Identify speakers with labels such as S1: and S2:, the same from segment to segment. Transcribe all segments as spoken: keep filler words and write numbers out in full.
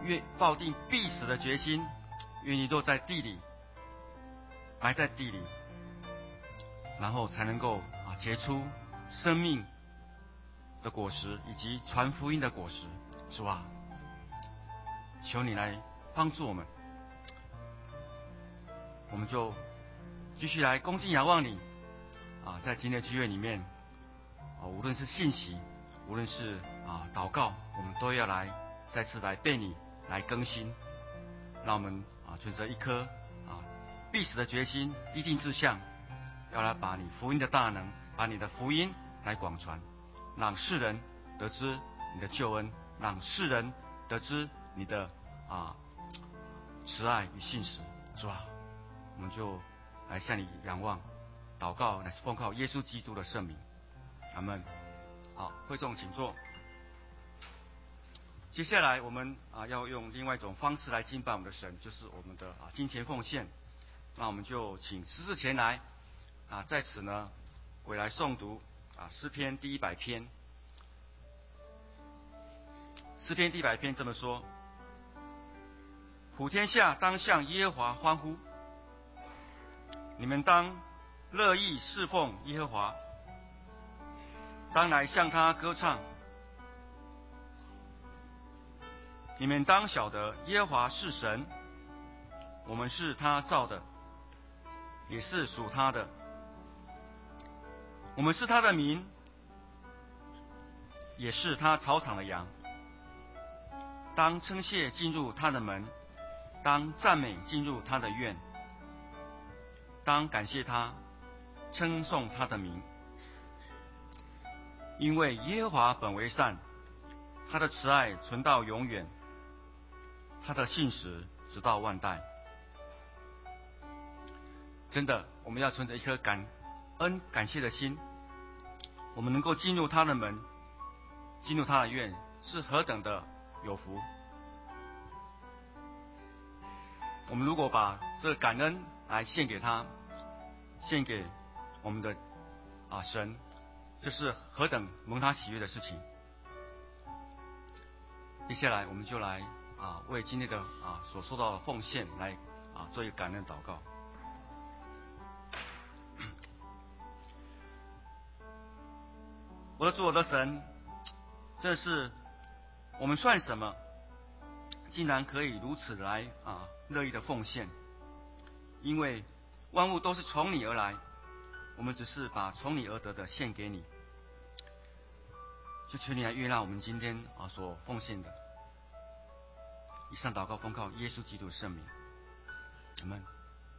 S1: 愿抱定必死的决心，愿意落在地里，埋在地里，然后才能够啊结出生命的果实以及传福音的果实。主啊，求你来帮助我们，我们就继续来恭敬仰望你啊，在今天的聚会里面啊，无论是信息，无论是啊祷告，我们都要来再次来被你来更新，让我们啊存着一颗啊必死的决心，立定志向，要来把你福音的大能，把你的福音来广传，让世人得知你的救恩，让世人得知你的啊慈爱与信实。主啊，我们就来向你仰望，祷告乃是奉靠耶稣基督的圣名，阿们。好，会众请坐。接下来我们啊要用另外一种方式来敬拜我们的神，就是我们的啊金钱奉献。那我们就请施事前来啊，在此呢，我来诵读啊诗篇第一百篇。诗篇第一百篇这么说：普天下当向耶和华欢呼，你们当乐意侍奉耶和华，当来向他歌唱。你们当晓得耶和华是神，我们是他造的，也是属他的。我们是他的民，也是他草场的羊。当称谢进入他的门，当赞美进入他的院，当感谢他，称颂他的名。因为耶和华本为善，他的慈爱存到永远，他的信实直到万代。真的，我们要存着一颗感恩感谢的心，我们能够进入他的门，进入他的院，是何等的有福。我们如果把这个感恩来献给他，献给我们的啊神，这是何等蒙他喜悦的事情。接下来我们就来啊为今天的啊所受到的奉献来啊做一个感恩祷告。我的主，我的神，这是我们算什么，竟然可以如此来啊乐意的奉献？因为万物都是从你而来，我们只是把从你而得的献给你。就求你来悦纳我们今天啊所奉献的。以上祷告奉靠耶稣基督的圣名，阿们。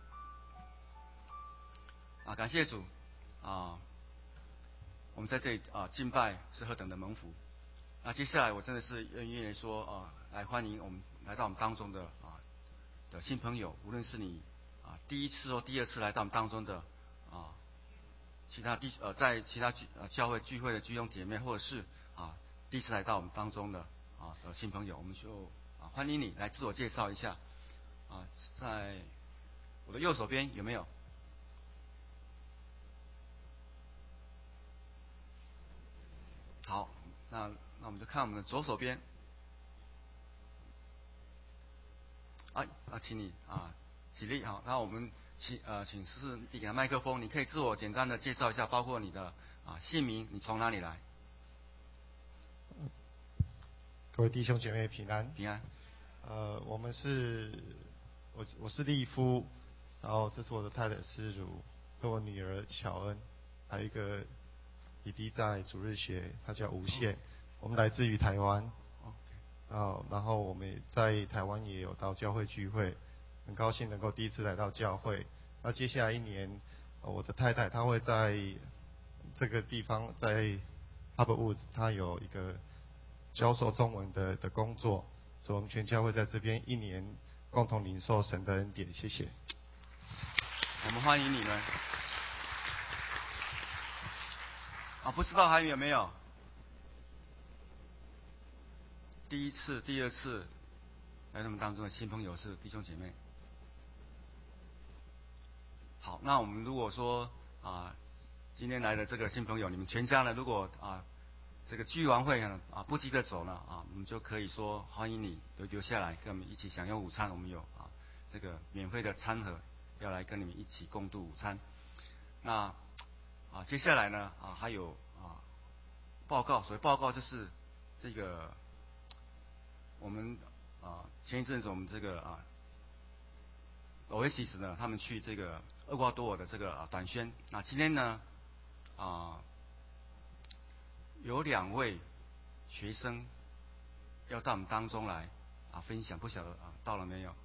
S1: 啊，感谢主啊！我们在这里啊敬拜是何等的蒙福。那接下来我真的是愿意说啊，来欢迎我们来到我们当中的啊的新朋友，无论是你啊第一次或第二次来到我们当中的啊其他地呃在其他聚呃教会聚会的弟兄姐妹，或者是啊第一次来到我们当中的啊的新朋友，我们就啊欢迎你来自我介绍一下。啊，在我的右手边有没有？好，那那我们就看我们的左手边。啊啊，请你啊起立好，那我们请呃请施事递给他麦克风，你可以自我简单的介绍一下，包括你的啊姓名，你从哪里来？
S2: 各位弟兄姐妹平安。
S1: 平安。
S2: 呃，我们是，我我是利夫，然后这是我的太太思如，和我女儿巧恩，还有一个弟弟在主日学，他叫吴宪。哦、我们来自于台湾。哦，然后我们在台湾也有到教会聚会，很高兴能够第一次来到教会。那接下来一年，我的太太她会在这个地方，在 Harbor Woods， 她有一个教授中文的的工作，所以我们全教会在这边一年共同领受神的恩典。谢谢。
S1: 我们欢迎你们。啊，不知道还有没有？第一次、第二次来我们当中的新朋友是弟兄姐妹。好，那我们如果说啊，今天来的这个新朋友，你们全家呢，如果啊这个聚完会呢啊不急着走呢啊，我们就可以说欢迎你留留下来跟我们一起享用午餐。我们有啊这个免费的餐盒要来跟你们一起共度午餐。那啊接下来呢啊还有啊报告，所谓报告就是这个我们啊前一阵子我们这个啊 Oasis 呢他们去这个厄瓜多尔的这个、啊、短宣，那今天呢啊有两位学生要到我们当中来啊分享，不晓得啊到了没有？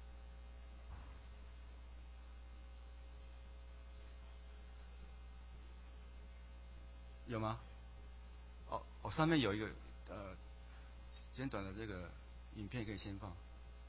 S1: 有吗？哦哦，上面有一个呃简短的这个影片可以先放。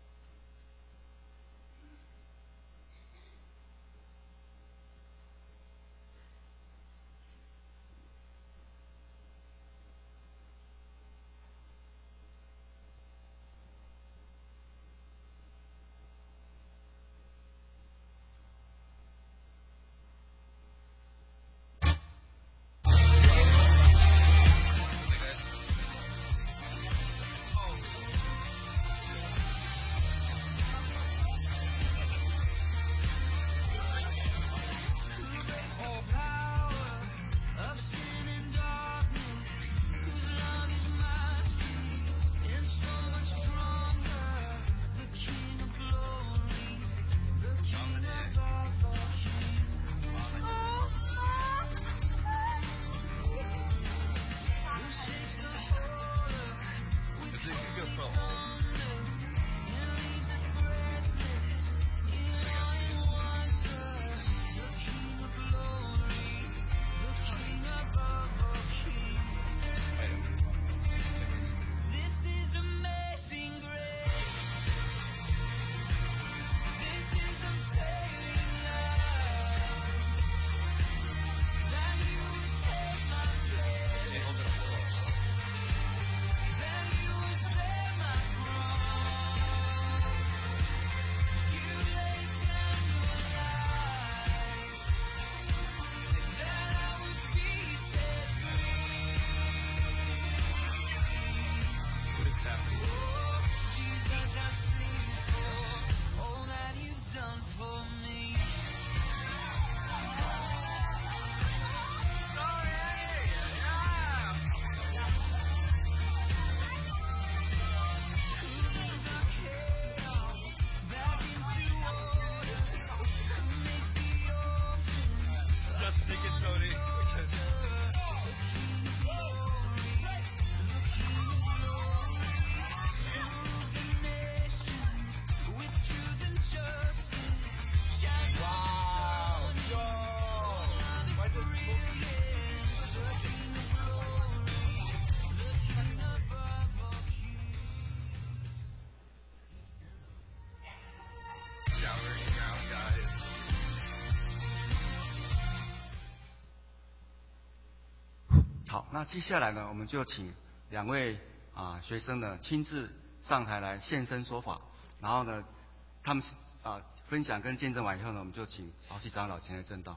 S1: 好，那接下来呢，我们就请两位啊学生呢亲自上台来现身说法，然后呢，他们啊分享跟见证完以后呢，我们就请曹系长老前来证道。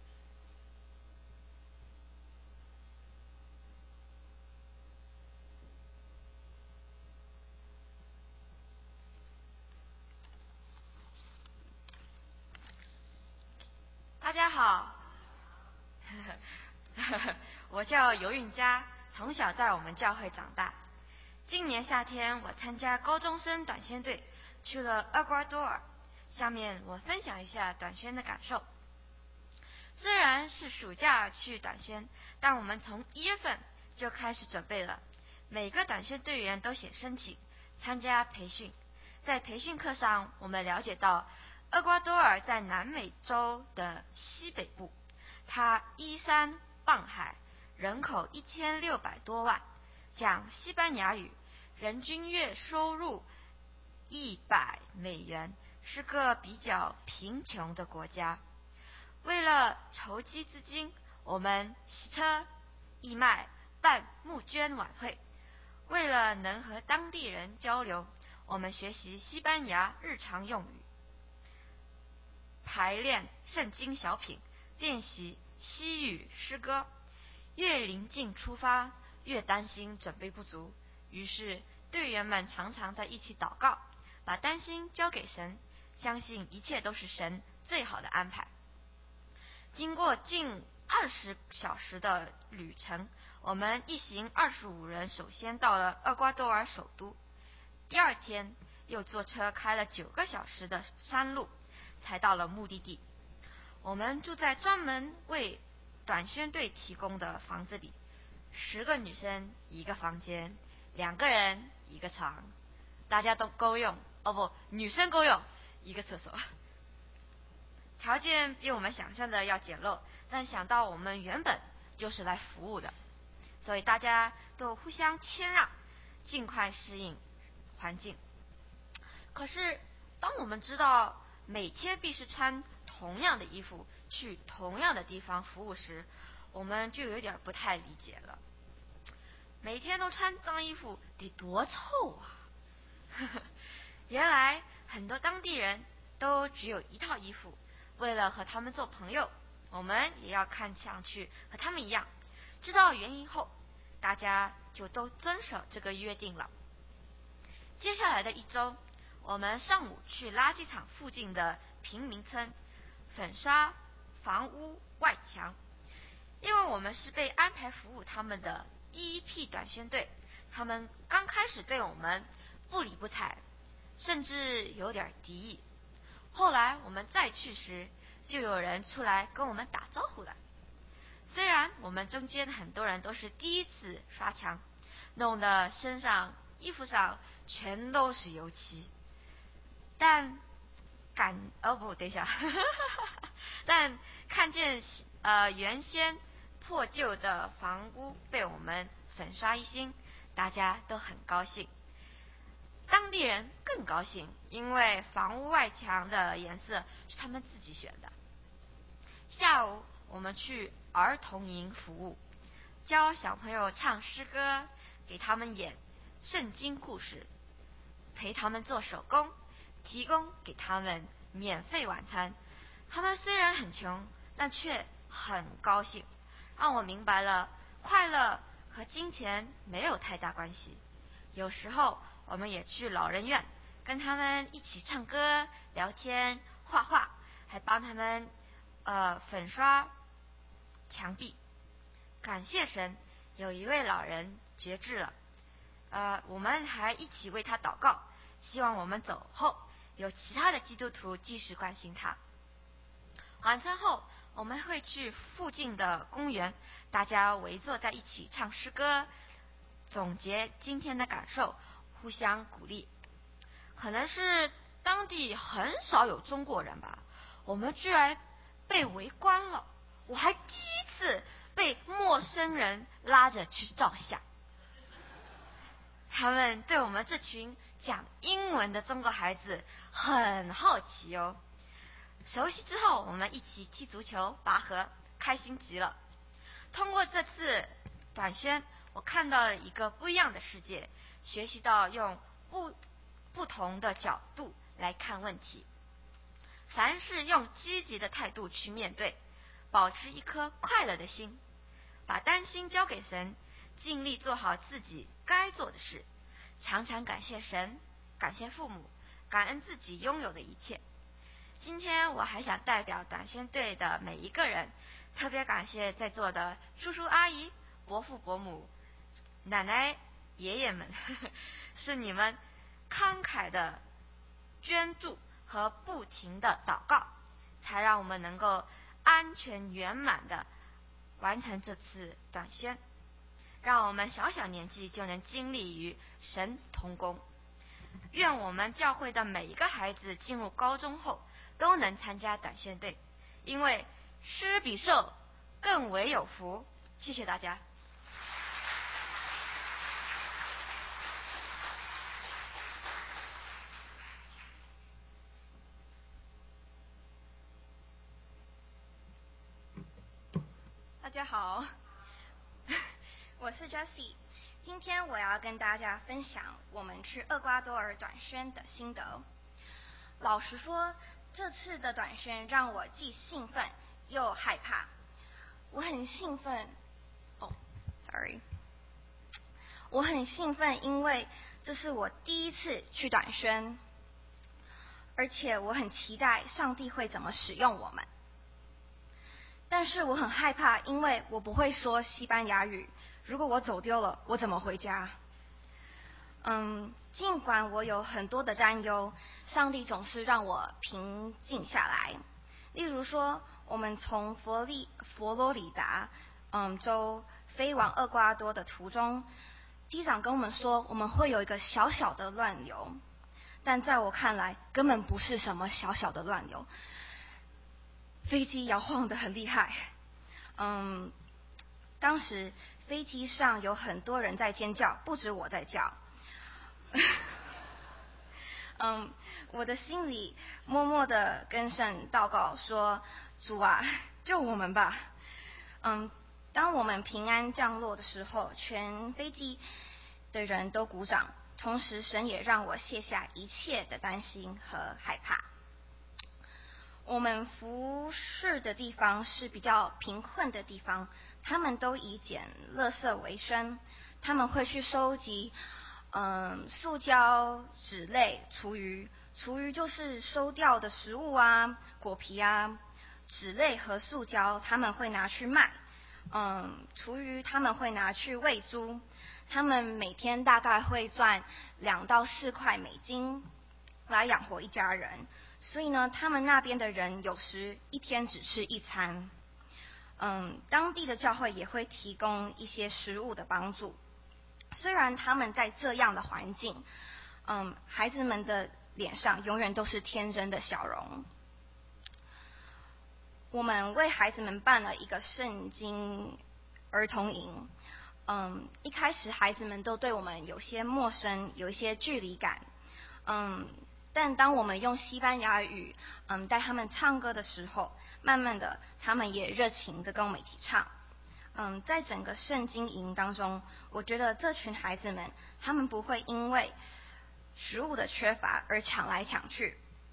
S3: 大家好，我叫尤韵佳，从小在我们教会长大。今年夏天我参加高中生短宣队，去了厄瓜多尔。下面我分享一下短宣的感受。虽然是暑假去短宣，但我们从一月份就开始准备了。每个短宣队员都写申请参加培训。在培训课上，我们了解到厄瓜多尔在南美洲的西北部，它依山傍海，人口一千六百多万，讲西班牙语，人均月收入一百美元，是个比较贫穷的国家。为了筹集资金，我们洗车、义卖、办募捐晚会。为了能和当地人交流，我们学习西班牙日常用语，排练圣经小品，练习西语诗歌。越临近出发， 越担心准备不足，于是队员们常常在一起祷告，把担心交给神，相信一切都是神最好的安排。经过近二十小时的旅程，我们一行二十五人首先到了厄瓜多尔首都，第二天又坐车开了九个小时的山路，才到了目的地。我们住在专门为短宣队提供的房子里，十个女生一个房间，两个人一个床，大家都够用哦不，女生够用一个厕所。条件比我们想象的要简陋，但想到我们原本就是来服务的，所以大家都互相谦让，尽快适应环境。可是当我们知道每天必须穿同样的衣服去同样的地方服务时，我们就有点不太理解了。每天都穿脏衣服得多臭啊！原来很多当地人都只有一套衣服，为了和他们做朋友，我们也要看上去和他们一样。知道原因后，大家就都遵守这个约定了。接下来的一周，我们上午去垃圾场附近的贫民村粉刷房屋外墙，因为我们是被安排服务他们的第一批短宣队，他们刚开始对我们不理不睬，甚至有点敌意。后来我们再去时，就有人出来跟我们打招呼了。虽然我们中间很多人都是第一次刷墙，弄得身上衣服上全都是油漆，但感哦不等一下但看见呃原先破旧的房屋被我们粉刷一新，大家都很高兴。当地人更高兴，因为房屋外墙的颜色是他们自己选的。下午我们去儿童营服务，教小朋友唱诗歌，给他们演圣经故事，陪他们做手工，提供给他们免费晚餐。他们虽然很穷，但却很高兴，让我明白了快乐和金钱没有太大关系。有时候我们也去老人院，跟他们一起唱歌、聊天、画画，还帮他们呃粉刷墙壁。感谢神，有一位老人绝志了，呃，我们还一起为他祷告，希望我们走后有其他的基督徒继续关心他。晚餐后，我们会去附近的公园，大家围坐在一起唱诗歌，总结今天的感受，互相鼓励。可能是当地很少有中国人吧，我们居然被围观了。我还第一次被陌生人拉着去照相。他们对我们这群讲英文的中国孩子很好奇哦。熟悉之后，我们一起踢足球、拔河，开心极了。通过这次短宣，我看到了一个不一样的世界，学习到用不不同的角度来看问题。凡事用积极的态度去面对，保持一颗快乐的心，把担心交给神，尽力做好自己该做的事，常常感谢神，感谢父母，感恩自己拥有的一切。今天我还想代表短宣队的每一个人，特别感谢在座的叔叔阿姨、伯父伯母、奶奶爷爷们，呵呵，是你们慷慨的捐助和不停的祷告，才让我们能够安全圆满的完成这次短宣，让我们小小年纪就能经历与神同工。愿我们教会的每一个孩子进入高中后都能参加短宣队，因为施比受更为有福。谢谢大家。
S4: 大家好，我是 Jessie。今天我要跟大家分享我们去厄瓜多尔短宣的心得。老实说，这次的短宣让我既兴奋又害怕。我很兴奋，哦 ，sorry， 我很兴奋，因为这是我第一次去短宣，而且我很期待上帝会怎么使用我们。但是我很害怕，因为我不会说西班牙语，如果我走丢了，我怎么回家？嗯，尽管我有很多的担忧，上帝总是让我平静下来。例如说，我们从佛利佛罗里达嗯州飞往厄瓜多的途中，机长跟我们说我们会有一个小小的乱流，但在我看来根本不是什么小小的乱流，飞机摇晃得很厉害。嗯，当时飞机上有很多人在尖叫，不止我在叫。嗯，我的心里默默的跟神祷告说：“主啊，救我们吧！”嗯，当我们平安降落的时候，全飞机的人都鼓掌，同时神也让我卸下一切的担心和害怕。我们服侍的地方是比较贫困的地方，他们都以捡垃圾为生，他们会去收集嗯，塑胶、纸类、厨余，厨余就是收掉的食物啊、果皮啊。纸类和塑胶他们会拿去卖，嗯，厨余他们会拿去喂猪。他们每天大概会赚两到四块美金来养活一家人，所以呢，他们那边的人有时一天只吃一餐。嗯，当地的教会也会提供一些食物的帮助。虽然他们在这样的环境，嗯，孩子们的脸上永远都是天真的笑容。我们为孩子们办了一个圣经儿童营，嗯，一开始孩子们都对我们有些陌生，有一些距离感，嗯，但当我们用西班牙语，嗯，带他们唱歌的时候，慢慢的，他们也热情的跟我们一起唱。嗯，在整个圣经营当中，我觉得这群孩子们，他们不会因为食物的缺乏而抢来抢去，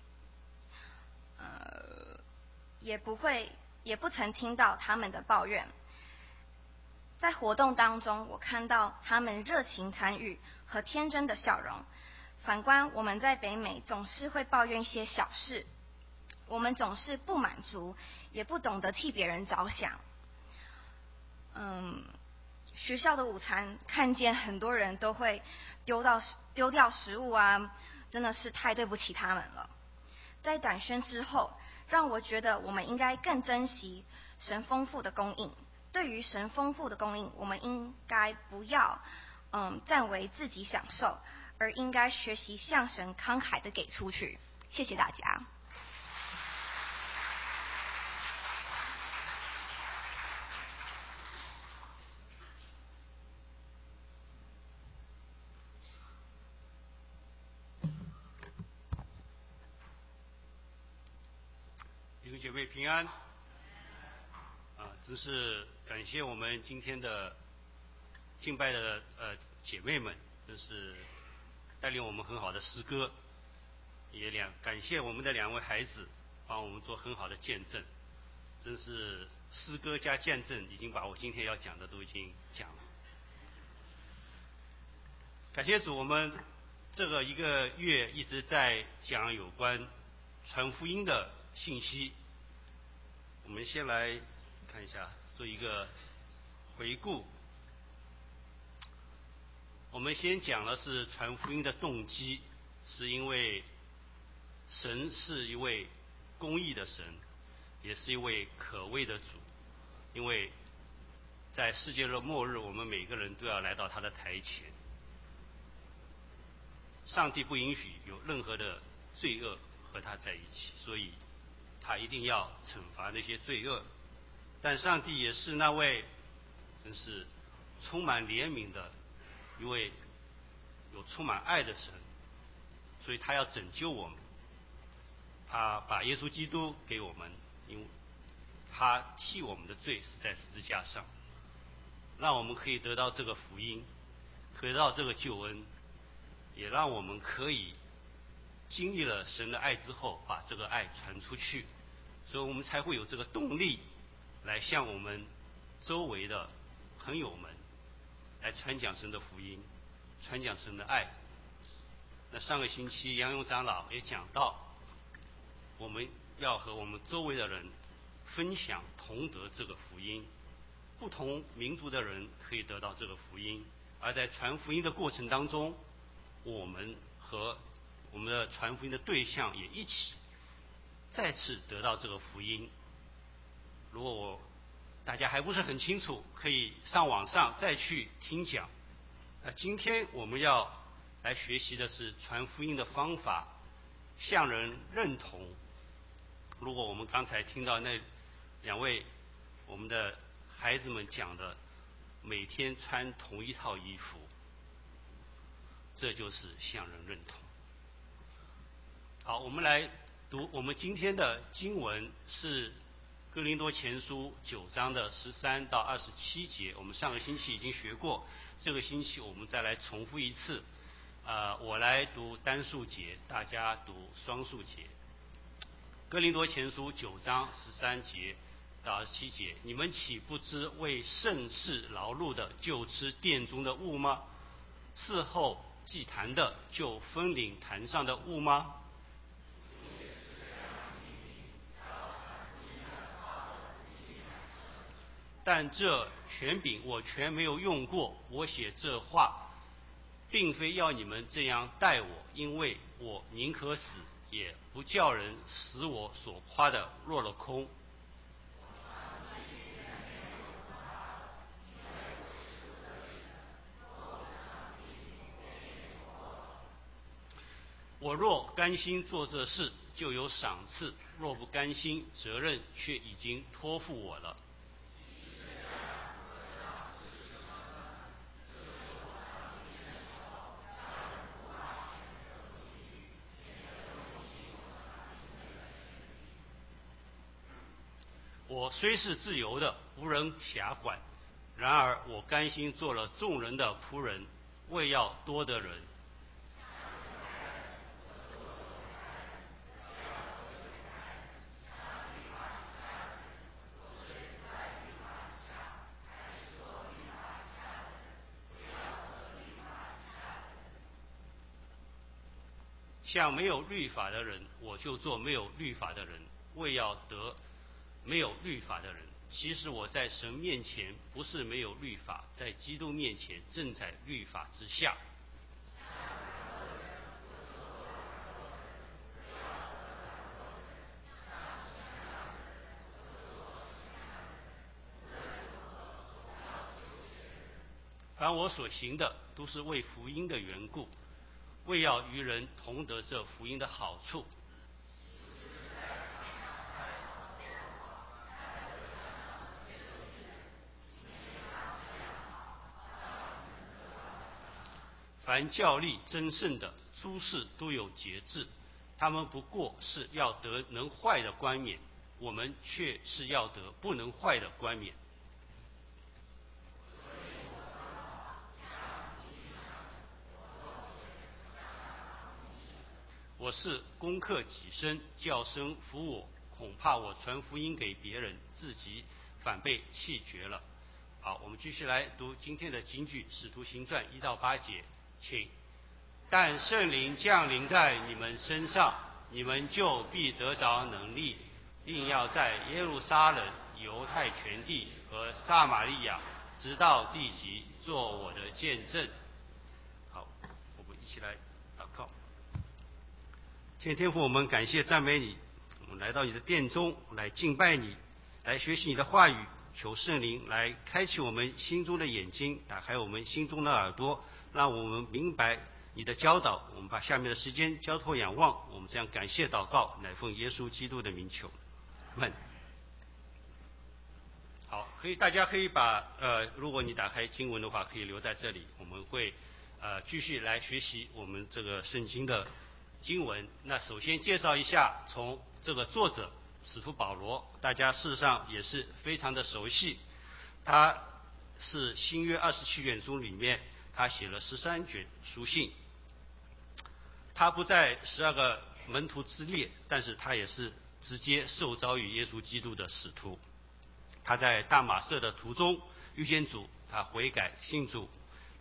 S4: 呃，也不会，也不曾听到他们的抱怨。在活动当中，我看到他们热情参与和天真的笑容。反观我们在北美，总是会抱怨一些小事，我们总是不满足，也不懂得替别人着想。嗯，学校的午餐看见很多人都会丢到丢掉食物啊，真的是太对不起他们了。在短宣之后，让我觉得我们应该更珍惜神丰富的供应。对于神丰富的供应，我们应该不要嗯暂为自己享受，而应该学习向神慷慨的给出去。谢谢大家。
S5: 弟兄姐妹平安。啊，真是感谢我们今天的敬拜的呃姐妹们，真是带领我们很好的诗歌，也两感谢我们的两位孩子帮我们做很好的见证，真是诗歌加见证已经把我今天要讲的都已经讲了。感谢主，我们这个一个月一直在讲有关传福音的信息。我们先来看一下，做一个回顾。我们先讲的是传福音的动机，是因为神是一位公义的神，也是一位可畏的主。因为在世界的末日，我们每个人都要来到他的台前。上帝不允许有任何的罪恶和他在一起，所以他一定要惩罚那些罪恶。但上帝也是那位真是充满怜悯的一位有充满爱的神，所以他要拯救我们。他把耶稣基督给我们，因为他替我们的罪死在十字架上，让我们可以得到这个福音，可以得到这个救恩，也让我们可以经历了神的爱之后，把这个爱传出去，所以我们才会有这个动力来向我们周围的朋友们来传讲神的福音，传讲神的爱。那上个星期杨勇长老也讲到，我们要和我们周围的人分享同得这个福音，不同民族的人可以得到这个福音，而在传福音的过程当中，我们和我们的传福音的对象也一起再次得到这个福音。如果我大家还不是很清楚，可以上网上再去听讲。那今天我们要来学习的是传福音的方法，向人认同。如果我们刚才听到那两位我们的孩子们讲的，每天穿同一套衣服，这就是向人认同。好，我们来读我们今天的经文是哥林多前书九章的十三到二十七节。我们上个星期已经学过，这个星期我们再来重复一次。呃，我来读单数节，大家读双数节。哥林多前书九章十三节到二十七节，你们岂不知为圣事劳碌的就吃殿中的物吗？伺候祭坛的就分领坛上的物吗？但这权柄我全没有用过。我写这话并非要你们这样待我，因为我宁可死，也不叫人使我所夸的落了空。我若甘心做这事，就有赏赐；若不甘心，责任却已经托付我了。我虽是自由的，无人辖管，然而我甘心做了众人的仆人，为要多得人。像没有律法的人，我就做没有律法的人，为要得没有律法的人。其实我在神面前不是没有律法，在基督面前正在律法之下。凡我所行的，都是为福音的缘故，为要与人同得这福音的好处。凡教力争胜的，诸事都有节制，他们不过是要得能坏的冠冕，我们却是要得不能坏的冠冕。我是攻克己身，叫声服我，恐怕我传福音给别人，自己反被弃绝了。好，我们继续来读今天的金句，《使徒行传》一到八节，请。但圣灵降临在你们身上，你们就必得着能力，并要在耶路撒冷、犹太全地和撒玛利亚，直到地极，做我的见证。好，我们一起来祷告。天天父，我们感谢赞美你，我们来到你的殿中来敬拜你，来学习你的话语，求圣灵来开启我们心中的眼睛，打开我们心中的耳朵，让我们明白你的教导。我们把下面的时间交托仰望，我们这样感谢祷告，乃奉耶稣基督的名求，阿们。好，可以，大家可以把呃，如果你打开经文的话，可以留在这里，我们会呃继续来学习我们这个圣经的经文。那首先介绍一下，从这个作者使徒保罗，大家事实上也是非常的熟悉，他是新约二十七卷书里面，他写了十三卷书信。他不在十二个门徒之列，但是他也是直接受召于耶稣基督的使徒。他在大马色的途中遇见主，他悔改信主，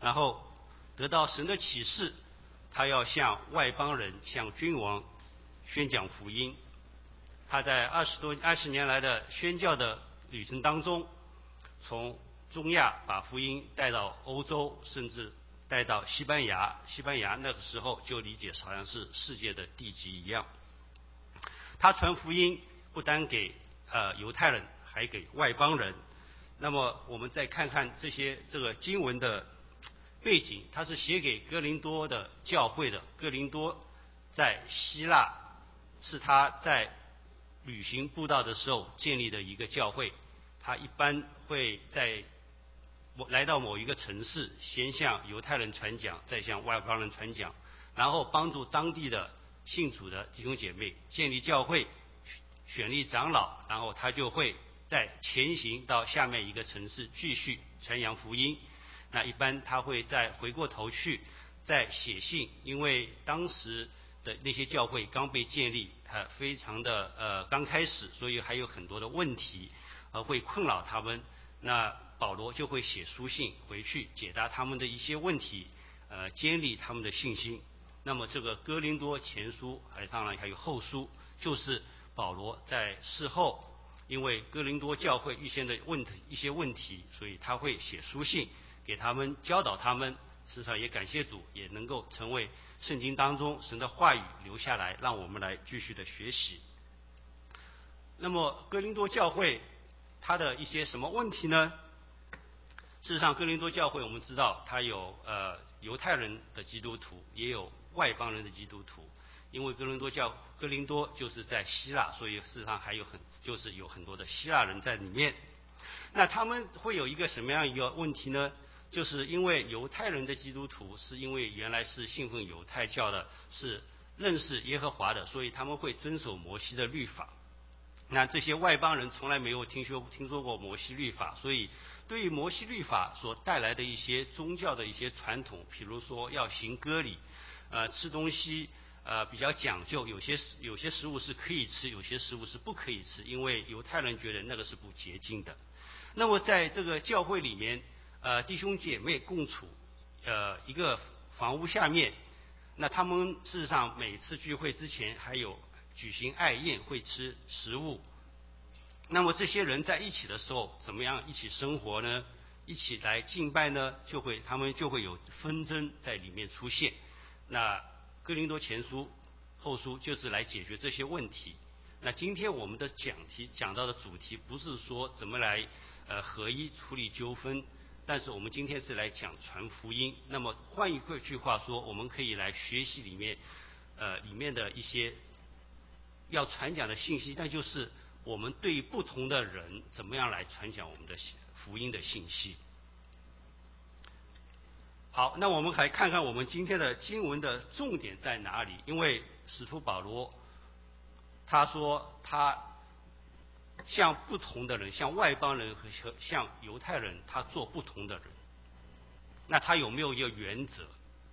S5: 然后得到神的启示，他要向外邦人、向君王宣讲福音。他在二十多二十年来的宣教的旅程当中，从中亚把福音带到欧洲，甚至带到西班牙。西班牙那个时候就理解好像是世界的地级一样。他传福音不单给呃犹太人，还给外邦人。那么我们再看看这些这个经文的背景，它是写给哥林多的教会的。哥林多在希腊，是他在旅行布道的时候建立的一个教会。他一般会在来到某一个城市，先向犹太人传讲，再向外邦人传讲，然后帮助当地的信主的弟兄姐妹建立教会，选立长老，然后他就会再前行到下面一个城市继续传扬福音。那一般他会再回过头去再写信，因为当时的那些教会刚被建立，它非常的呃刚开始，所以还有很多的问题呃会困扰他们。那保罗就会写书信回去解答他们的一些问题，呃建立他们的信心。那么这个哥林多前书，还当然还有后书，就是保罗在事后因为哥林多教会预先的问题一些问题，所以他会写书信给他们，教导他们。事实上也感谢主，也能够成为圣经当中神的话语留下来，让我们来继续的学习。那么哥林多教会它的一些什么问题呢？事实上哥林多教会我们知道它有呃犹太人的基督徒，也有外邦人的基督徒。因为哥林多教哥林多就是在希腊，所以事实上还有很就是有很多的希腊人在里面。那他们会有一个什么样一个问题呢？就是因为犹太人的基督徒是因为原来是信奉犹太教的，是认识耶和华的，所以他们会遵守摩西的律法。那这些外邦人从来没有听说听说过摩西律法，所以对于摩西律法所带来的一些宗教的一些传统，比如说要行割礼，呃，吃东西呃比较讲究，有些有些食物是可以吃，有些食物是不可以吃，因为犹太人觉得那个是不洁净的。那么在这个教会里面，呃，弟兄姐妹共处呃一个房屋下面，那他们事实上每次聚会之前还有举行爱宴，会吃食物。那么这些人在一起的时候，怎么样一起生活呢？一起来敬拜呢？就会他们就会有纷争在里面出现。那哥林多前书、后书就是来解决这些问题。那今天我们的讲题讲到的主题不是说怎么来呃合一处理纠纷，但是我们今天是来讲传福音。那么换一句话说，我们可以来学习里面呃里面的一些要传讲的信息，那就是我们对不同的人怎么样来传讲我们的福音的信息。好，那我们来看看我们今天的经文的重点在哪里。因为使徒保罗他说他向不同的人，向外邦人和向犹太人，他做不同的人。那他有没有一个原则？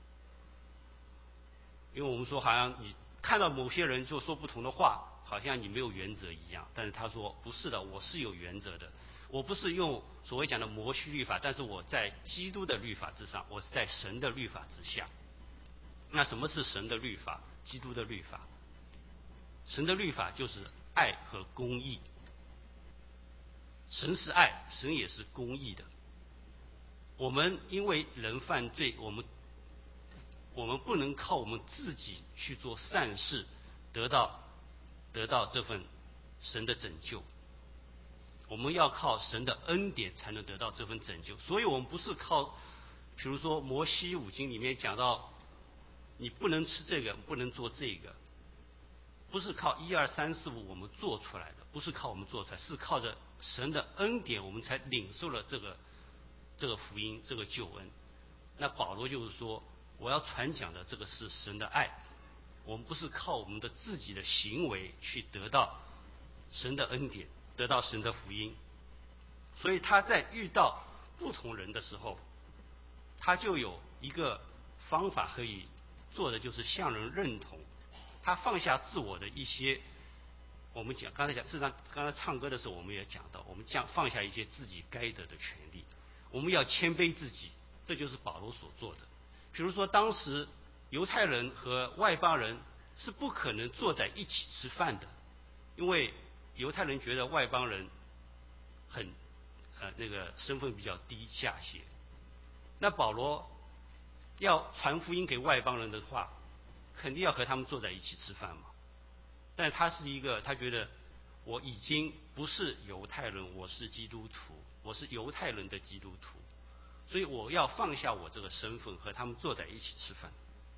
S5: 因为我们说好像你看到某些人就说不同的话，好像你没有原则一样。但是他说不是的，我是有原则的。我不是用所谓讲的摩西律法，但是我在基督的律法之上，我是在神的律法之下。那什么是神的律法？基督的律法。神的律法就是爱和公义。神是爱，神也是公义的。我们因为人犯罪，我们我们不能靠我们自己去做善事，得到得到这份神的拯救。我们要靠神的恩典才能得到这份拯救。所以我们不是靠，比如说摩西五经里面讲到，你不能吃这个，不能做这个，不是靠一二三四五我们做出来的，不是靠我们做出来，是靠着神的恩典，我们才领受了这个这个福音，这个救恩。那保罗就是说，我要传讲的这个是神的爱，我们不是靠我们的自己的行为去得到神的恩典，得到神的福音。所以他在遇到不同人的时候，他就有一个方法可以做的，就是向人认同。他放下自我的一些，我们讲刚才讲，事实上刚才唱歌的时候我们也讲到，我们将放下一些自己该得的权利，我们要谦卑自己， 这就是保罗所做的。比如说，当时犹太人和外邦人是不可能坐在一起吃饭的，因为犹太人觉得外邦人很呃那个身份比较低下些。那保罗要传福音给外邦人的话，肯定要和他们坐在一起吃饭嘛。但他是一个，他觉得我已经不是犹太人，我是基督徒，我是犹太人的基督徒，所以我要放下我这个身份，和他们坐在一起吃饭。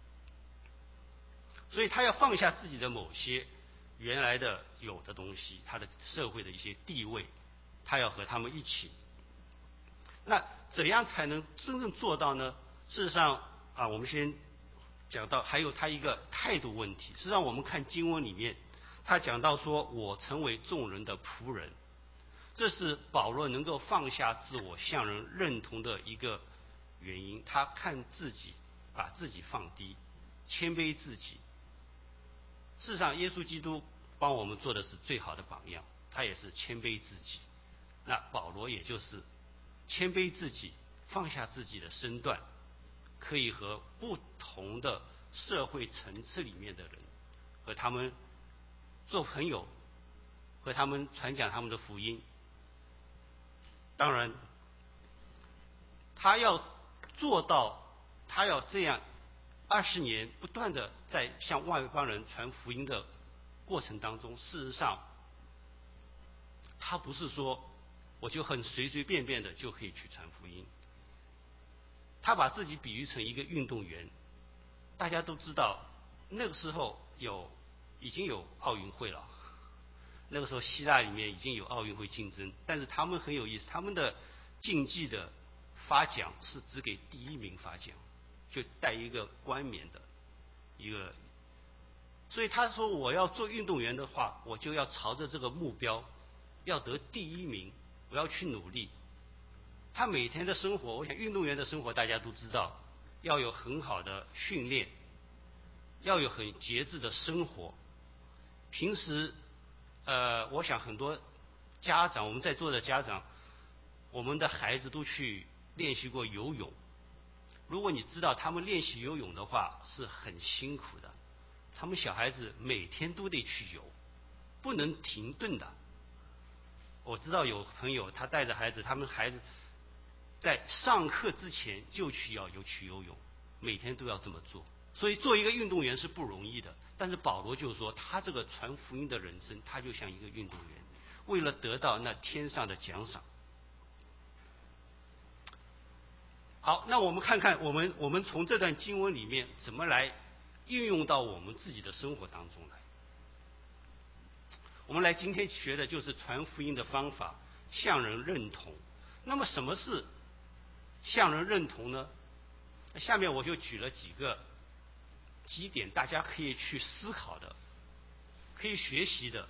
S5: 所以他要放下自己的某些原来的有的东西，他的社会的一些地位，他要和他们一起。那怎样才能真正做到呢？事实上啊，我们先讲到还有他一个态度问题。实际上我们看经文里面，他讲到说我成为众人的仆人，这是保罗能够放下自我向人认同的一个原因。他看自己，把自己放低，谦卑自己。事实上耶稣基督帮我们做的是最好的榜样，他也是谦卑自己。那保罗也就是谦卑自己，放下自己的身段，可以和不同的社会层次里面的人和他们做朋友，和他们传讲他们的福音。当然他要做到，他要这样二十年不断的在向外邦人传福音的过程当中，事实上他不是说我就很随随便便的就可以去传福音。他把自己比喻成一个运动员。大家都知道那个时候有已经有奥运会了，那个时候希腊里面已经有奥运会竞争，但是他们很有意思，他们的竞技的发奖是只给第一名发奖，就戴一个冠冕的一个。所以他说我要做运动员的话，我就要朝着这个目标，要得第一名，我要去努力。他每天的生活，我想运动员的生活大家都知道，要有很好的训练，要有很节制的生活。平时呃，我想很多家长，我们在座的家长，我们的孩子都去练习过游泳。如果你知道他们练习游泳的话是很辛苦的，他们小孩子每天都得去游，不能停顿的。我知道有朋友他带着孩子，他们孩子在上课之前就去要游去游泳，每天都要这么做。所以做一个运动员是不容易的。但是保罗就说，他这个传福音的人生，他就像一个运动员，为了得到那天上的奖赏。好，那我们看看我们我们从这段经文里面怎么来应用到我们自己的生活当中来。我们来今天学的就是传福音的方法，向人认同。那么什么是向人认同呢？下面我就举了几个几点，大家可以去思考的，可以学习的。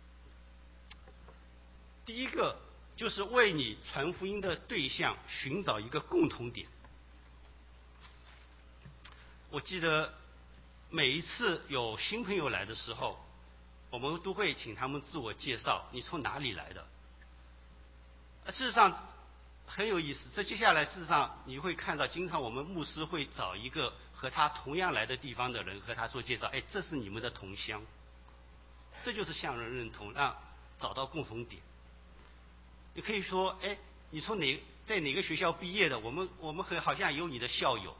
S5: 第一个就是为你传福音的对象寻找一个共同点。我记得每一次有新朋友来的时候，我们都会请他们自我介绍，你从哪里来的。事实上很有意思，这接下来事实上你会看到，经常我们牧师会找一个和他同样来的地方的人和他做介绍，哎，这是你们的同乡。这就是向人认同，让找到共同点。你可以说，哎，你从哪在哪个学校毕业的？我们我们和好像有你的校友。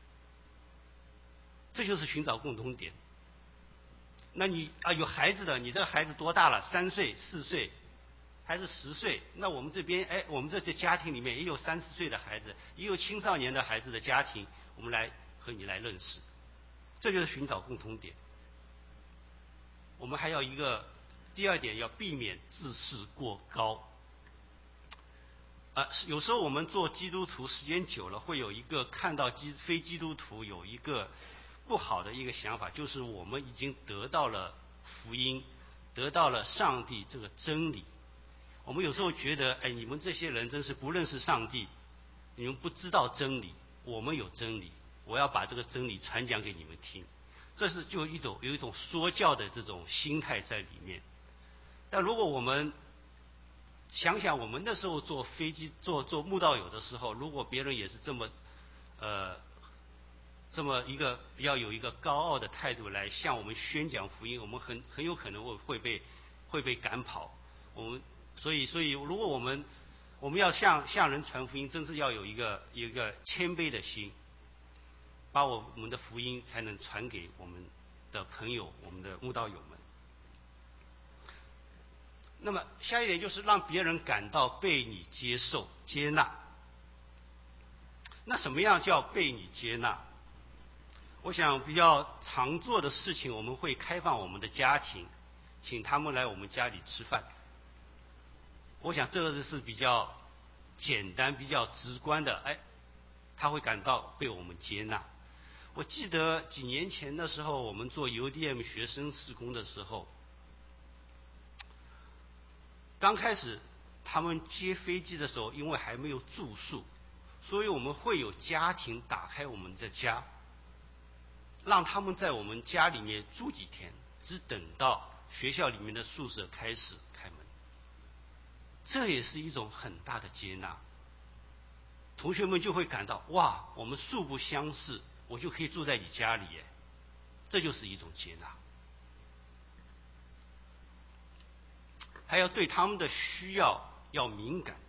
S5: 这就是寻找共同点。那你啊有孩子的，你这个孩子多大了？三岁、四岁，还是十岁？那我们这边，哎，我们这些家庭里面也有三四岁的孩子，也有青少年的孩子的家庭，我们来和你来认识。这就是寻找共同点。我们还要一个第二点，要避免自视过高。啊，有时候我们做基督徒时间久了，会有一个看到基非基督徒有一个不好的一个想法，就是我们已经得到了福音，得到了上帝这个真理。我们有时候觉得，哎，你们这些人真是不认识上帝，你们不知道真理。我们有真理，我要把这个真理传讲给你们听。这是就一种有一种说教的这种心态在里面。但如果我们想想我们那时候坐飞机做做慕道友的时候，如果别人也是这么呃这么一个比较有一个高傲的态度来向我们宣讲福音，我们很很有可能会会被会被赶跑。我们所以所以如果我们我们要向向人传福音，真是要有一个有一个谦卑的心，把我们的福音才能传给我们的朋友，我们的慕道友们。那么下一点就是让别人感到被你接受接纳。那什么样叫被你接纳？我想比较常做的事情，我们会开放我们的家庭，请他们来我们家里吃饭。我想这个是比较简单、比较直观的，哎，他会感到被我们接纳。我记得几年前的时候，我们做 U D M 学生事工的时候，刚开始他们接飞机的时候，因为还没有住宿，所以我们会有家庭打开我们的家，让他们在我们家里面住几天，只等到学校里面的宿舍开始开门。这也是一种很大的接纳，同学们就会感到哇，我们素不相识，我就可以住在你家里耶，这就是一种接纳。还要对他们的需要要敏感。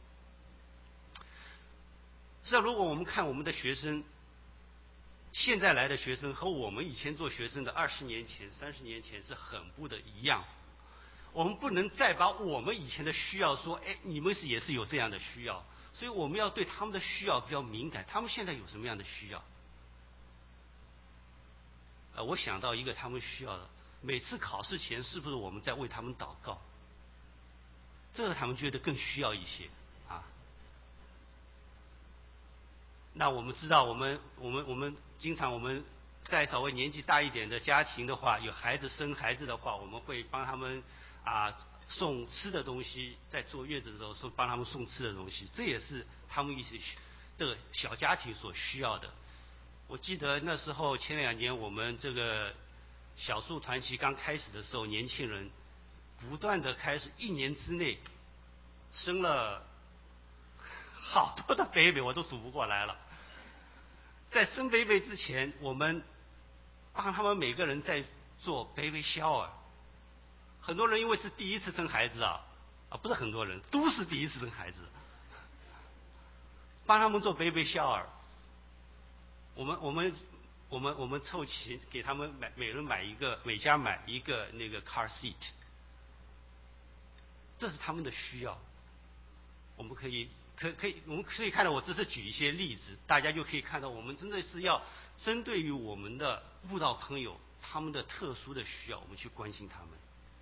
S5: 实际上，如果我们看我们的学生，现在来的学生和我们以前做学生的二十年前、三十年前是很不的一样。我们不能再把我们以前的需要说，哎，你们是也是有这样的需要，所以我们要对他们的需要比较敏感。他们现在有什么样的需要？呃，我想到一个他们需要的，每次考试前是不是我们在为他们祷告？这个他们觉得更需要一些啊。那我们知道，我们我们我们经常我们在稍微年纪大一点的家庭的话，有孩子生孩子的话，我们会帮他们啊送吃的东西，在坐月子的时候送帮他们送吃的东西，这也是他们一些这个小家庭所需要的。我记得那时候前两年我们这个小树团契刚开始的时候，年轻人不断的开始一年之内生了好多的 baby， 我都数不过来了。在生 baby 之前，我们帮他们每个人在做 baby shower。很多人因为是第一次生孩子啊，啊不是很多人都是第一次生孩子，帮他们做 baby shower。我们我们我们我们凑齐给他们买，每人买一个，每家买一个那个 car seat。这是他们的需要。我们可以可可以我们可以看到，我只是举一些例子，大家就可以看到，我们真的是要针对于我们的慕道朋友他们的特殊的需要，我们去关心他们。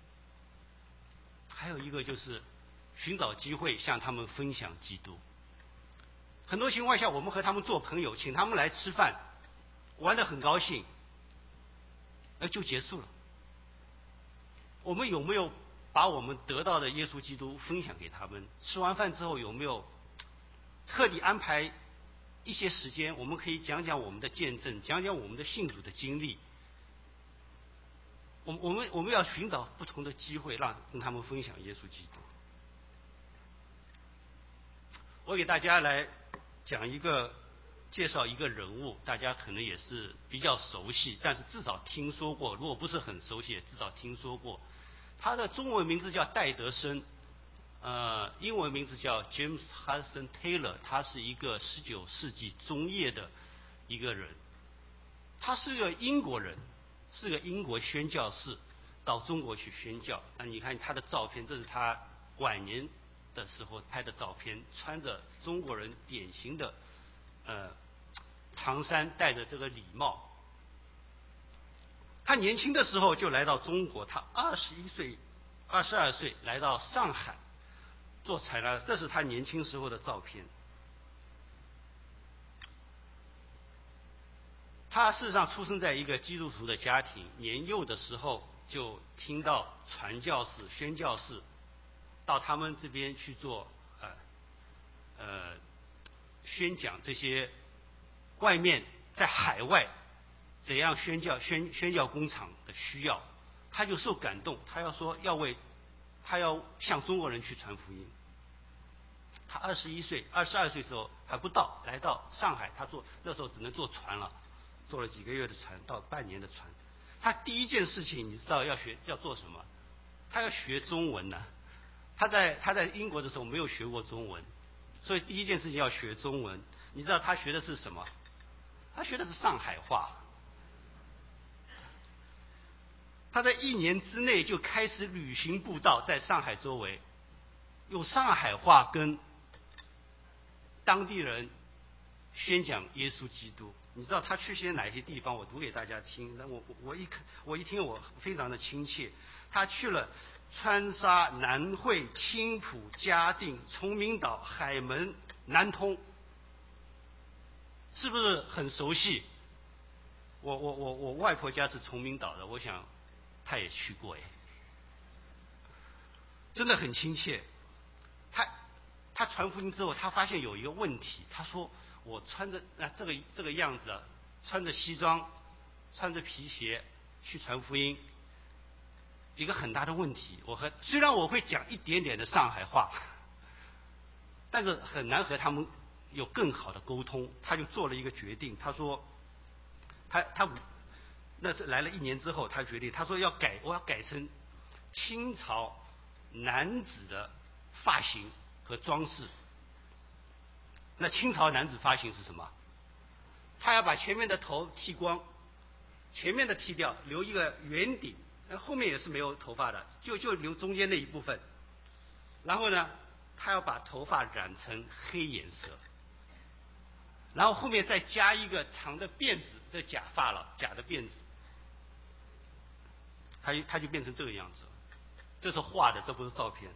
S5: 还有一个就是寻找机会向他们分享基督。很多情况下，我们和他们做朋友，请他们来吃饭，玩得很高兴，呃，就结束了。我们有没有把我们得到的耶稣基督分享给他们？吃完饭之后，有没有特地安排一些时间，我们可以讲讲我们的见证，讲讲我们的信主的经历？我我们我们要寻找不同的机会，让跟他们分享耶稣基督。我给大家来讲一个介绍一个人物，大家可能也是比较熟悉，但是至少听说过，如果不是很熟悉，也至少听说过。他的中文名字叫戴德生，呃，英文名字叫 James Hudson Taylor， 他是一个十九世纪中叶的一个人。他是个英国人，是个英国宣教士，到中国去宣教。那你看他的照片，这是他晚年的时候拍的照片，穿着中国人典型的呃长衫，戴着这个礼帽。他年轻的时候就来到中国，他二十一岁、二十二岁来到上海做采纳，这是他年轻时候的照片。他事实上出生在一个基督徒的家庭，年幼的时候就听到传教士、宣教士到他们这边去做呃呃宣讲这些外面在海外怎样宣教宣宣教工厂的需要，他就受感动，他要说要为他要向中国人去传福音。 他二十一岁、二十二岁时候还不到，来到上海，他坐那时候只能坐船了，坐了几个月的船，到半年的船。他第一件事情，你知道要学要做什么？他要学中文呢。他在他在英国的时候没有学过中文，所以第一件事情要学中文。你知道他学的是什么？他学的是上海话。他在一年之内就开始旅行布道，在上海周围，用上海话跟当地人宣讲耶稣基督。你知道他去些哪些地方？我读给大家听。那我我一看，我一听，我非常的亲切。他去了川沙、南汇、青浦、嘉定、崇明岛、海门、南通，是不是很熟悉？我我我我外婆家是崇明岛的，我想他也去过哎，真的很亲切。他他传福音之后，他发现有一个问题，他说我穿着啊这个这个样子啊，穿着西装，穿着皮鞋去传福音，一个很大的问题。我和虽然我会讲一点点的上海话，但是很难和他们有更好的沟通。他就做了一个决定，他说他他那是来了一年之后，他决定他说要改，我要改成清朝男子的发型和装饰。那清朝男子发型是什么？他要把前面的头剃光，前面的剃掉，留一个圆顶，后面也是没有头发的，就就留中间那一部分。然后呢，他要把头发染成黑颜色，然后后面再加一个长的辫子，这假发了，假的辫子，他他就变成这个样子。这是画的，这不是照片。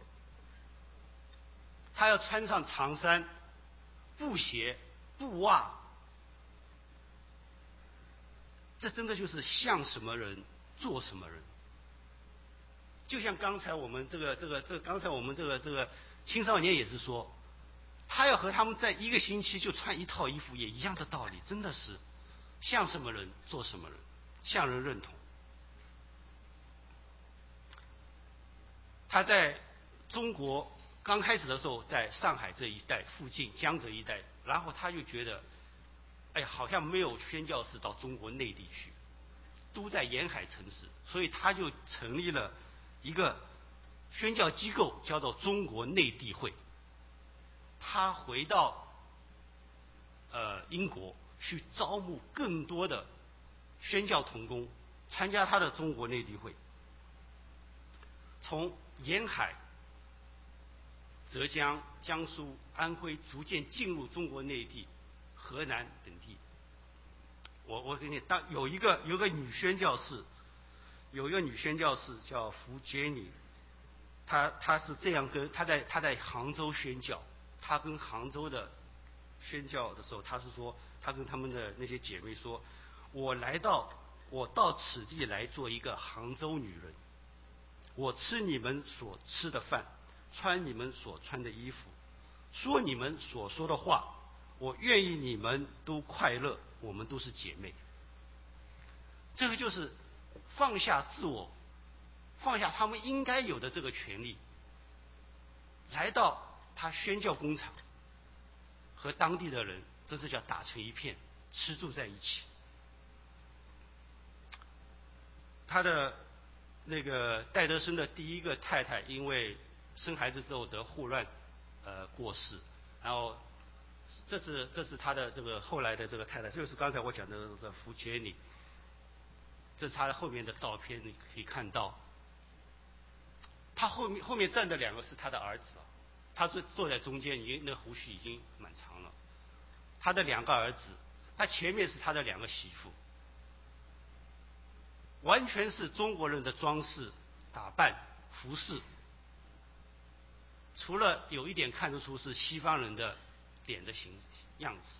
S5: 他要穿上长衫、布鞋、布袜，这真的就是像什么人做什么人。就像刚才我们这个这个这个，刚才我们这个这个青少年也是说，他要和他们在一个星期就穿一套衣服，也一样的道理，真的是像什么人做什么人，向人认同。他在中国刚开始的时候，在上海这一带附近、江浙一带，然后他就觉得，哎，好像没有宣教士到中国内地去，都在沿海城市，所以他就成立了一个宣教机构，叫做中国内地会。他回到呃英国去招募更多的宣教同工，参加他的中国内地会，从沿海、浙江、江苏、安徽逐渐进入中国内地、河南等地。我我给你当有一个有个女宣教士，有一个女宣教士叫福杰尼，她她是这样跟她在她在杭州宣教，她跟杭州的宣教的时候，她是说她跟他们的那些姐妹说，我来到我到此地来做一个杭州女人。我吃你们所吃的饭，穿你们所穿的衣服，说你们所说的话，我愿意你们都快乐，我们都是姐妹。这个就是放下自我，放下他们应该有的这个权利，来到他宣教工厂，和当地的人真是叫打成一片，吃住在一起。他的那个戴德生的第一个太太因为生孩子之后得霍乱，呃过世，然后这是这是他的这个后来的这个太太，就是刚才我讲的这个福杰尼，这是他后面的照片，你可以看到，他后面后面站的两个是他的儿子，他是坐在中间，已经那胡须已经蛮长了，他的两个儿子，他前面是他的两个媳妇。完全是中国人的装饰、打扮、服饰，除了有一点看得出是西方人的脸的形样子。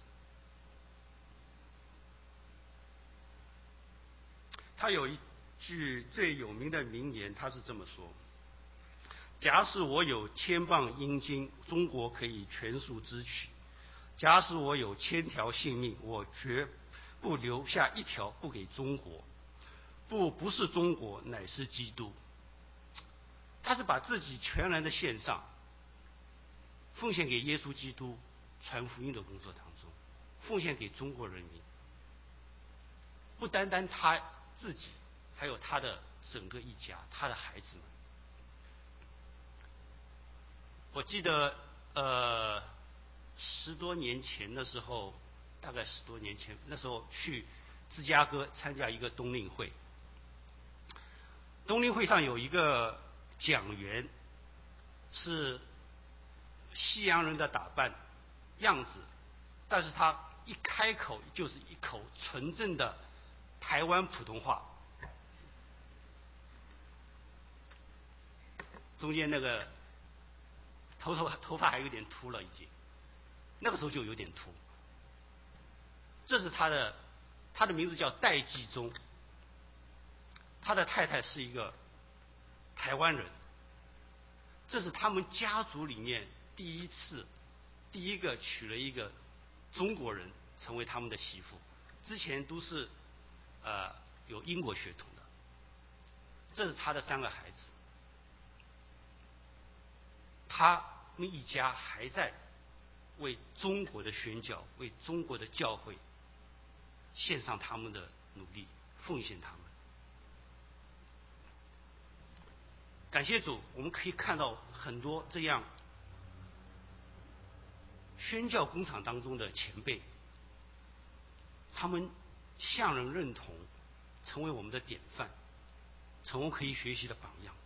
S5: 他有一句最有名的名言，他是这么说：假使我有千磅阴金，中国可以全数支取；假使我有千条性命，我绝不留下一条不给中国。不，不是中国，乃是基督。他是把自己全然的献上， 奉献给耶稣基督传福音的工作当中，奉献给中国人民。不单单他自己，还有他的整个一家，他的孩子们。我记得，呃，十多年前的时候，大概十多年前，那时候去芝加哥参加一个冬令会。冬令会上有一个讲员是西洋人的打扮样子，但是他一开口就是一口纯正的台湾普通话，中间那个头头头发还有点秃了，已经，那个时候就有点秃。这是他的，他的名字叫戴季忠，他的太太是一个台湾人，这是他们家族里面第一次，第一个娶了一个中国人成为他们的媳妇，之前都是呃有英国血统的。这是他的三个孩子，他们一家还在为中国的宣教，为中国的教会献上他们的努力，奉献他们。感谢主，我们可以看到很多这样宣教工厂当中的前辈，他们向人认同，成为我们的典范，成为可以学习的榜样。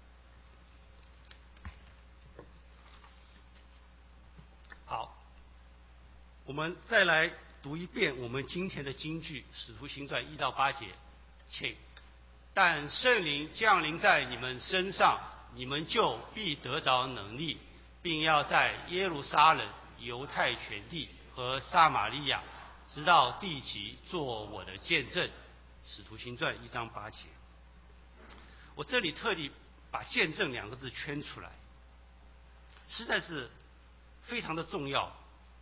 S5: 好，我们再来读一遍我们今天的金句《使徒行传》一到八节，请。但圣灵降临在你们身上，你们就必得着能力，并要在耶路撒冷、犹太全地和撒玛利亚，直到地极，做我的见证。使徒行传一章八节。我这里特地把见证两个字圈出来，实在是非常的重要。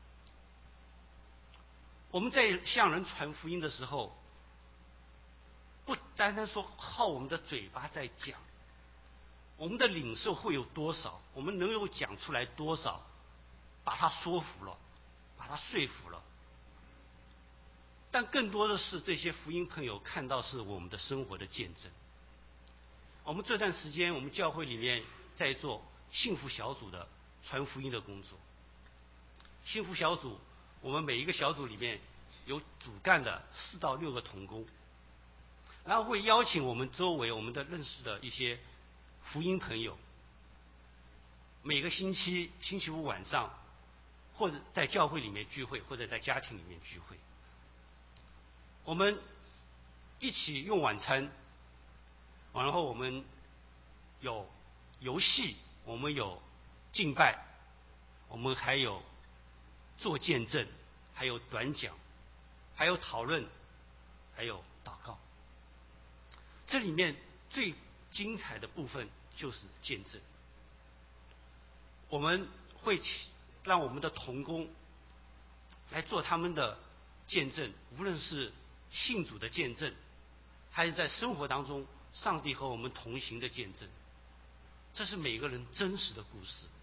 S5: 我们在向人传福音的时候，不单单说靠我们的嘴巴在讲，我们的领受会有多少，我们能够讲出来多少，把他说服了，把他说服了。但更多的是这些福音朋友看到是我们的生活的见证。我们这段时间，我们教会里面在做幸福小组的传福音的工作。幸福小组，我们每一个小组里面有主干的四到六个同工，然后会邀请我们周围我们的认识的一些福音朋友，每个星期星期五晚上，或者在教会里面聚会，或者在家庭里面聚会，我们一起用晚餐，然后我们有游戏，我们有敬拜，我们还有做见证，还有短讲，还有讨论，还有祷告。这里面最精彩的部分就是见证。我们会让我们的同工来做他们的见证，无论是信主的见证，还是在生活当中上帝和我们同行的见证。这是每个人真实的故事。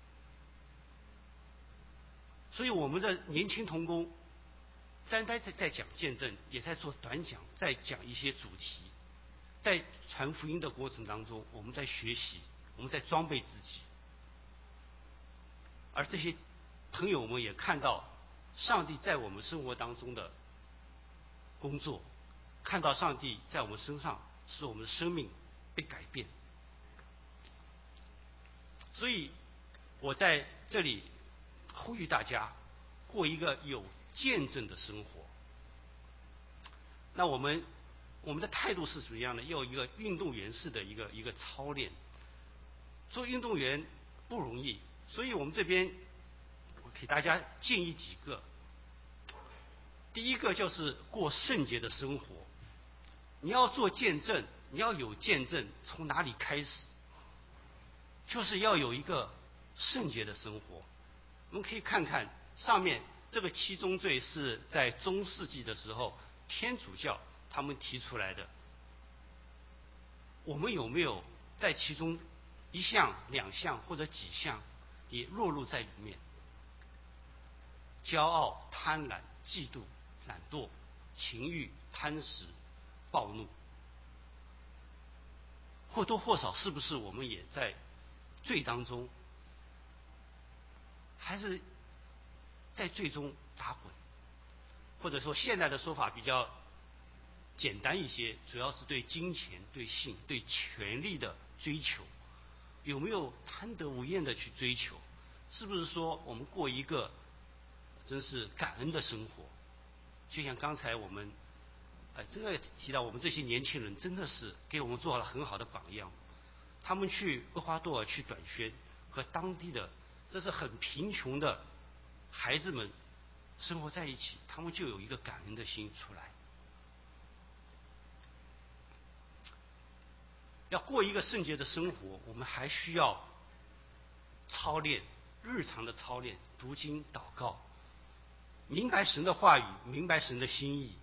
S5: 所以我们的年轻同工单单在在讲见证，也在做短讲，在讲一些主题。在传福音的过程当中，我们在学习，我们在装备自己。而这些朋友们也看到上帝在我们生活当中的工作，看到上帝在我们身上使我们的生命被改变。所以我在这里呼吁大家过一个有见证的生活。那我们我们的态度是什么样的？要有一个运动员式的一个一个操练。做运动员不容易，所以我们这边我给大家建议几个。第一个就是过圣洁的生活。你要做见证，你要有见证，从哪里开始？就是要有一个圣洁的生活。我们可以看看上面这个七宗罪是在中世纪的时候天主教他们提出来的。我们有没有在其中一项、两项或者几项也落入在里面？ 骄傲、贪婪、嫉妒、懒惰、情欲、贪食、暴怒，或多或少是不是我们也在罪当中，还是在罪中打滚？或者说现在的说法比较简单一些，主要是对金钱、对性、对权力的追求，有没有贪得无厌的去追求？是不是说我们过一个真是感恩的生活？就像刚才我们，呃，这个提到我们这些年轻人真的是给我们做了很好的榜样。他们去厄瓜多尔去短宣，和当地的这是很贫穷的孩子们生活在一起，他们就有一个感恩的心出来。要过一个圣洁的生活，我们还需要操练，日常的操练，读经祷告，明白神的话语，明白神的心意，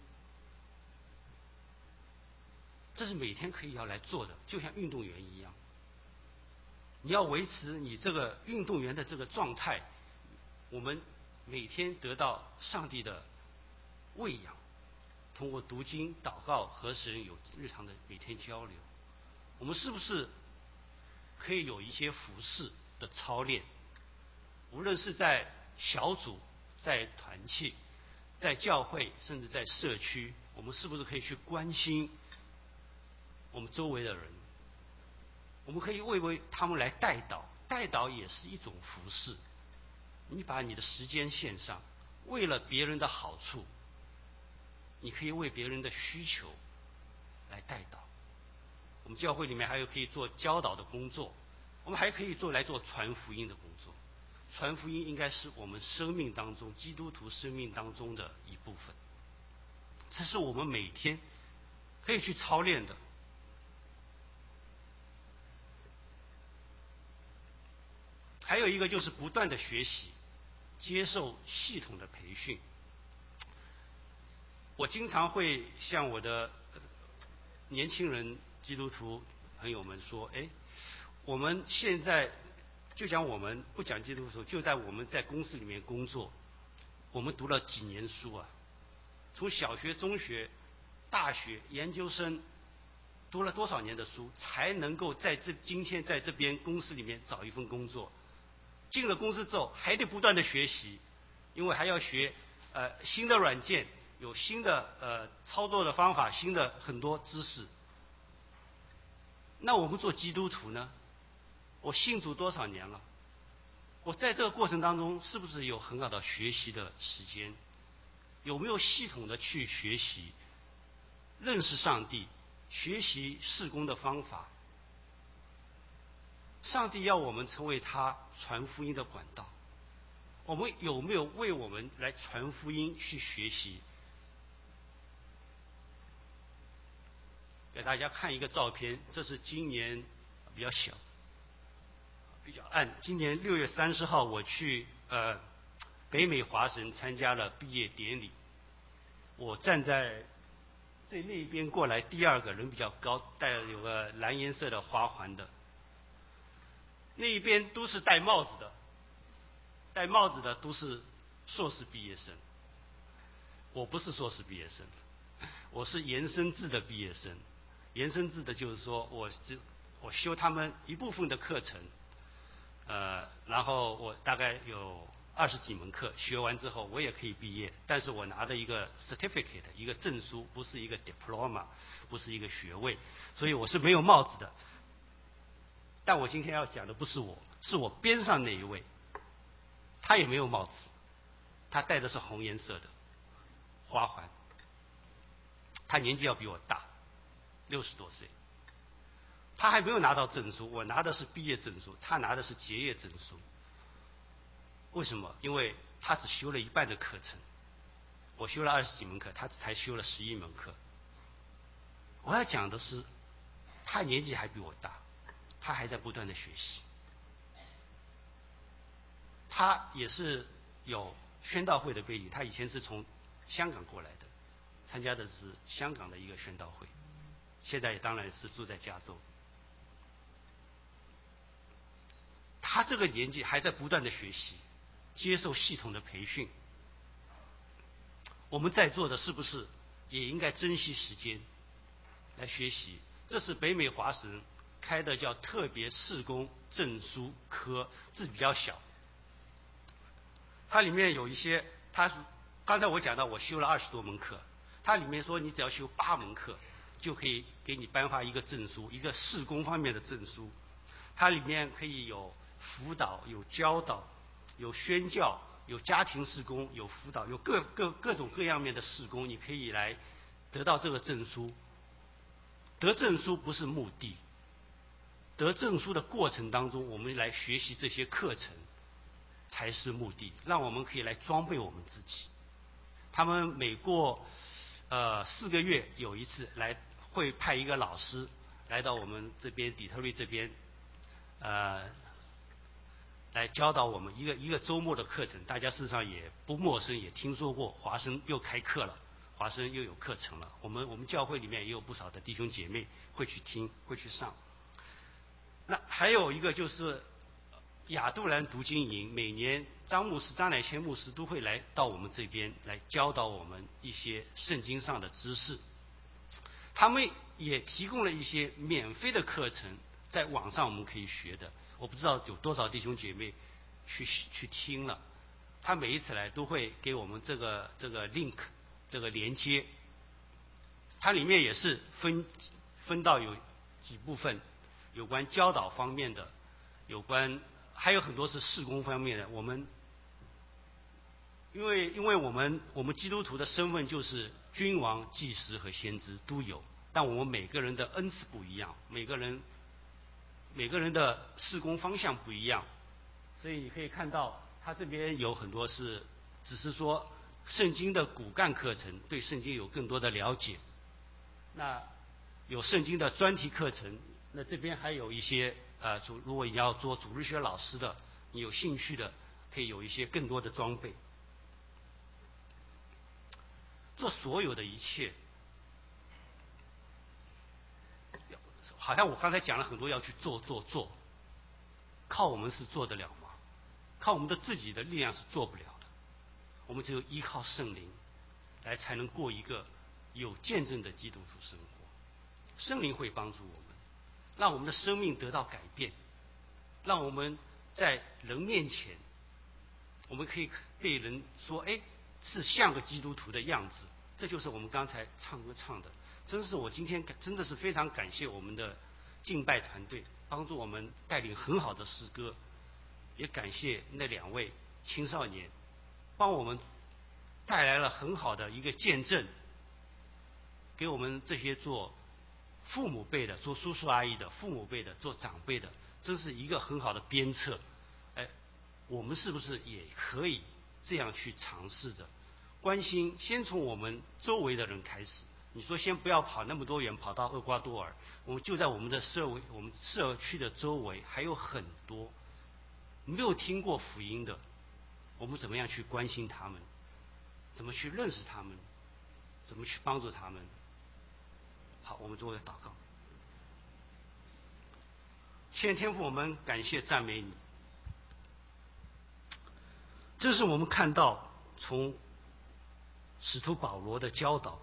S5: 这是每天可以要来做的，就像运动员一样。你要维持你这个运动员的这个状态，我们每天得到上帝的喂养，通过读经祷告和神有日常的每天交流，我们是不是可以有一些服事的操练？无论是在小组、在团契、在教会，甚至在社区，我们是不是可以去关心我们周围的人？我们可以为为他们来代祷，代祷也是一种服事。你把你的时间献上，为了别人的好处，你可以为别人的需求来代祷。我们教会里面还有可以做教导的工作，我们还可以做来做传福音的工作。传福音应该是我们生命当中，基督徒生命当中的一部分，这是我们每天可以去操练的。还有一个就是不断的学习，接受系统的培训。我经常会向我的年轻人基督徒朋友们说，哎，我们现在就讲我们不讲基督徒，就在我们在公司里面工作，我们读了几年书啊，从小学、中学、大学、研究生，读了多少年的书，才能够在这今天在这边公司里面找一份工作？进了公司之后，还得不断的学习，因为还要学呃新的软件，有新的呃操作的方法，新的很多知识。那我们做基督徒呢？我信主多少年了？我在这个过程当中，是不是有很好的学习的时间？有没有系统的去学习，认识上帝，学习事工的方法？上帝要我们成为他传福音的管道，我们有没有为我们来传福音去学习？给大家看一个照片，这是今年比较小，比较暗。今年六月三十号，我去呃北美华神参加了毕业典礼。我站在最那边过来，第二个人比较高，戴有个蓝颜色的花环的。那一边都是戴帽子的，戴帽子的都是硕士毕业生。我不是硕士毕业生，我是研生制的毕业生。研生制的就是说我只我修他们一部分的课程，呃，然后我大概有二十几门课，学完之后我也可以毕业，但是我拿的一个 certificate 一个证书，不是一个 diploma， 不是一个学位，所以我是没有帽子的。但我今天要讲的不是我，是我边上那一位，他也没有帽子，他戴的是红颜色的花环，他年纪要比我大，六十多岁，他还没有拿到证书，我拿的是毕业证书，他拿的是结业证书。为什么？因为他只修了一半的课程，我修了二十几门课，他才修了十一门课。我要讲的是，他年纪还比我大，他还在不断的学习。他也是有宣道会的背景，他以前是从香港过来的，参加的是香港的一个宣道会，现在当然是住在加州。他这个年纪还在不断的学习，接受系统的培训， 我们在座的是不是也应该珍惜时间来学习？这是北美华神开的叫特别事工证书科，字比较小。它里面有一些，它刚才我讲到我修了二十多门课，它里面说你只要修八门课，就可以给你颁发一个证书，一个事工方面的证书。它里面可以有辅导、有教导、有宣教、有家庭事工、有辅导，有各各各种各样面的事工，你可以来得到这个证书。得证书不是目的，得证书的过程当中，我们来学习这些课程才是目的，让我们可以来装备我们自己。他们每过呃四个月有一次来，会派一个老师来到我们这边底特律这边，呃，来教导我们一个一个周末的课程。大家事实上也不陌生，也听说过华生又开课了，华生又有课程了。我们我们教会里面也有不少的弟兄姐妹会去听，会去上。那还有一个就是亚杜兰读经营，每年张牧师、张乃谦牧师都会来到我们这边来教导我们一些圣经上的知识。他们也提供了一些免费的课程，在网上我们可以学的。我不知道有多少弟兄姐妹去去听了。他每一次来都会给我们这个这个 link 这个连接，它里面也是分分到有几部分，有关教导方面的，有关。还有很多是事工方面的。我们因为因为我们我们基督徒的身份就是君王、祭司和先知都有，但我们每个人的恩赐不一样，每个人每个人的事工方向不一样，所以你可以看到他这边有很多是只是说圣经的骨干课程，对圣经有更多的了解。那有圣经的专题课程，那这边还有一些呃，主如果你要做主日学老师的，你有兴趣的，可以有一些更多的装备。做所有的一切，好像我刚才讲了很多要去做做做，靠我们是做得了吗？靠我们的自己的力量是做不了的。我们只有依靠圣灵，来才能过一个有见证的基督徒生活。圣灵会帮助我们，让我们的生命得到改变，让我们在人面前，我们可以被人说，哎，是像个基督徒的样子。这就是我们刚才唱歌唱的。真是我今天真的是非常感谢我们的敬拜团队，帮助我们带领很好的诗歌，也感谢那两位青少年，帮我们带来了很好的一个见证，给我们这些做父母辈的、做叔叔阿姨的、父母辈的、做长辈的，真是一个很好的鞭策。哎，我们是不是也可以这样去尝试着关心？先从我们周围的人开始。你说先不要跑那么多远，跑到厄瓜多尔，我们就在我们的社会、我们社区的周围还有很多没有听过福音的，我们怎么样去关心他们？怎么去认识他们？怎么去帮助他们？好，我们做个祷告。亲爱的天父，我们感谢赞美你。这是我们看到从使徒保罗的教导，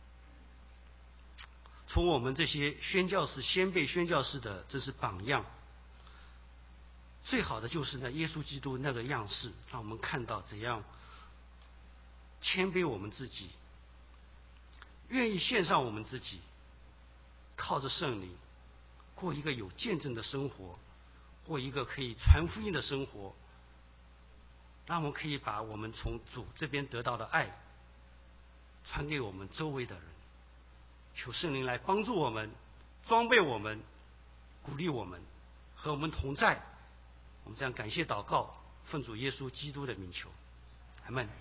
S5: 从我们这些宣教士、先辈宣教士的这是榜样。最好的就是那耶稣基督那个样式，让我们看到怎样谦卑我们自己，愿意献上我们自己，靠着圣灵过一个有见证的生活，过一个可以传福音的生活，让我们可以把我们从主这边得到的爱传给我们周围的人。求圣灵来帮助我们，装备我们，鼓励我们，和我们同在。我们这样感谢祷告，奉主耶稣基督的名求，阿们。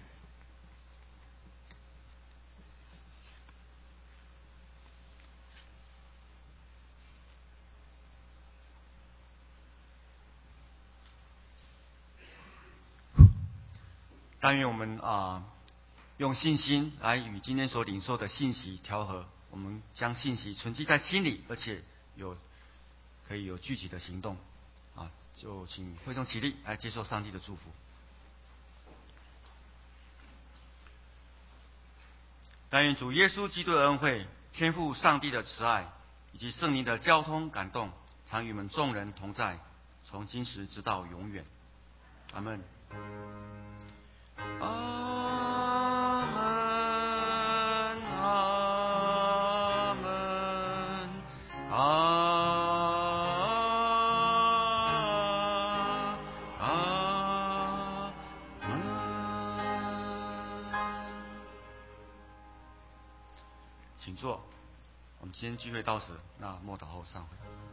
S1: 但愿我们啊、呃，用信心来与今天所领受的信息调和，我们将信息存记在心里，而且有可以有具体的行动啊！就请会众起立来接受上帝的祝福。 但愿主耶稣基督的恩惠、天父上帝的慈爱以及圣灵的交通感动，常与我们众人同在，从今时直到永远。阿们。阿门，阿门，阿阿门。请坐。我们今天聚会到此，那默祷后散会。